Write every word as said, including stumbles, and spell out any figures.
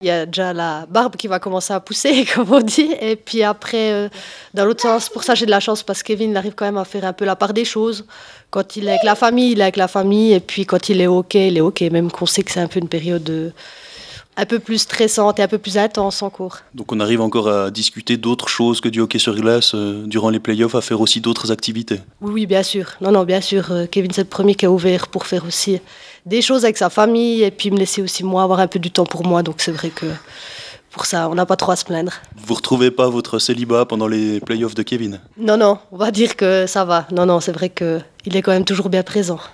Il y a déjà la barbe qui va commencer à pousser, comme on dit. Et puis après, heu, dans l'autre sens, pour ça, j'ai de la chance parce que Kevin, il arrive quand même à faire un peu la part des choses. Quand il est avec la famille, il est avec la famille et puis quand il est OK, il est OK, même qu'on sait que c'est un peu une période, heu, un peu plus stressante et un peu plus intense en cours. Donc on arrive encore à discuter d'autres choses que du hockey sur glace, heu, durant les playoffs, à faire aussi d'autres activités? Oui, oui, bien sûr. Non, non, bien sûr, heu, Kevin, c'est le premier qui a ouvert pour faire aussi des choses avec sa famille et puis me laisser aussi moi avoir un peu du temps pour moi, donc c'est vrai que pour ça, on n'a pas trop à se plaindre. Vous retrouvez pas votre célibat pendant les playoffs de Kevin? Non, non, on va dire que ça va. Non, non, c'est vrai qu'il est quand même toujours bien présent.